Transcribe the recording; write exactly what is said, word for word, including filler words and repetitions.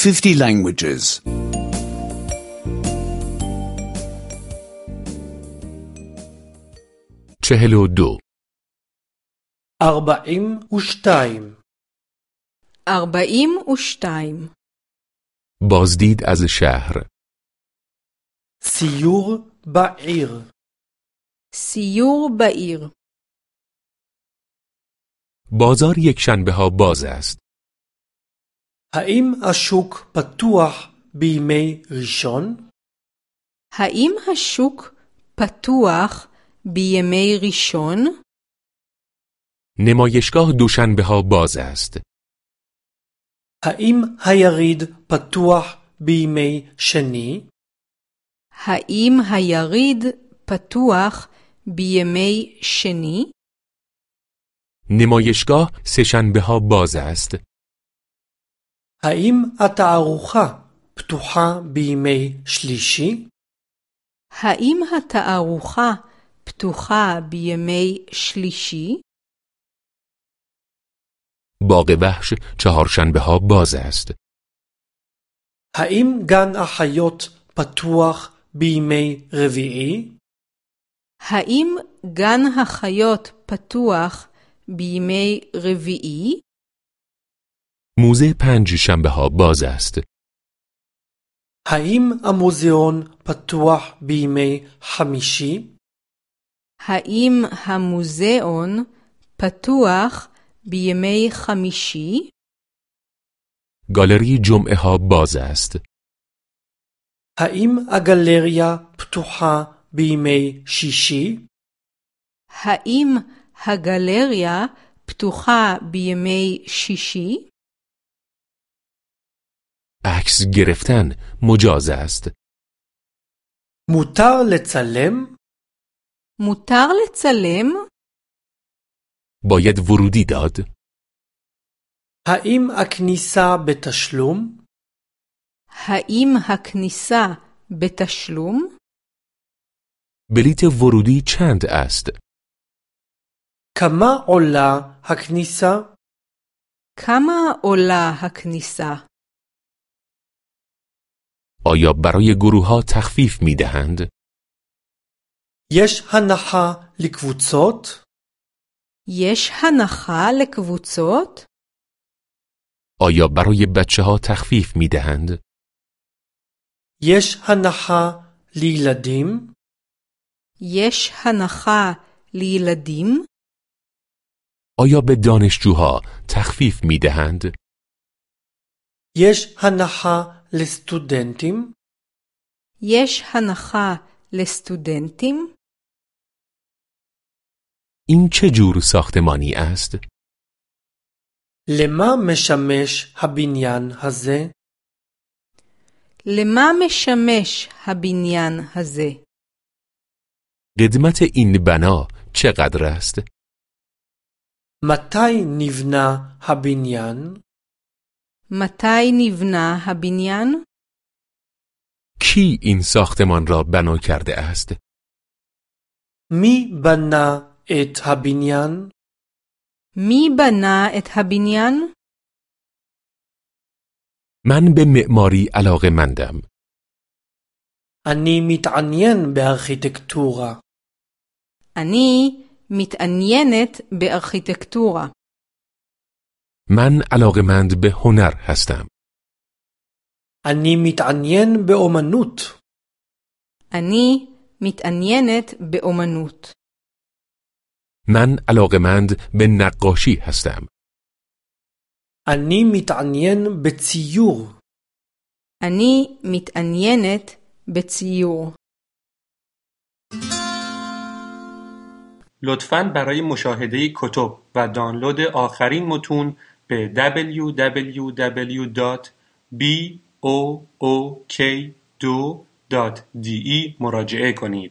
fifty languages. چهل و دو. أربعين وشتايم أربعين وشتايم بازدید از شهر. سيور بعير سیور بعیر. بازار یک شنبه ها باز است. האם השוק פתוח בימי ראשון? האם השוק פתוח בימי ראשון? نمایشگاه دوشنبه ها باز است. האם היריד פתוח בימי שני? האם היריד פתוח בימי שני؟ نمایشگاه سه‌شنبه ها باز است. האם התערוכה פתוחה בימי שלישי? האם התערוכה פתוחה בימי שלישי? باغ وحش چهارشنبه ها باز است. האם גן החיות פתוח בימי רביעי? האם גן החיות פתוח בימי רביעי? موزه پنج شنبه ها باز است. האם המוזיאון פתוח בימי חמישי? האם המוזיאון פתוח בימי חמישי? گالری جمعه ها باز است. האם הגלריה פתוחה בימי שישי? האם הגלריה פתוחה בימי שישי? عکس گرفتن مجاز است. מותר לצלם? מותר לצלם? باید ورودی داد. האם הכניסה בתשלום? האם הכניסה בתשלום? بلیت ورودی چند است؟ כמה עולה הכניסה? כמה עולה הכניסה? آیا برای گروه ها تخفیف می دهند؟ יש הנחה לקבוצות? יש הנחה לקבוצות? آیا برای بچه ها تخفیف می دهند؟ יש הנחה לילדים? יש הנחה לילדים? آیا به دانشجوها تخفیف می دهند؟ יש הנחה לסטודנטים? יש הנחה לסטודנטים? این چه جور ساختمانی است؟ למה משמש הבניין הזה? למה משמש הבניין הזה? قدمت این بنا چقدر است؟ מתי נבנה הבניין? מתי נבנה הבניין? کی این ساختمان را بنا کرده است؟ מי בנה את הבניין? מי בנה את הבניין? من به معماری علاقه‌مندم. אני מתעניין בארכיטקטורה. אני מתעניינת בארכיטקטורה. من علاقه‌مند به هنر هستم. אני מתעניין באמנות. אני מתעניינת באמנות. من علاقه‌مند به نقاشی هستم. אני מתעניין בציור. אני מתעניינת בציור. لطفاً برای مشاهده کتب و دانلود آخرین متون به دبلیو دبلیو دبلیو دات بی او او کی دو دات دی ای مراجعه کنید.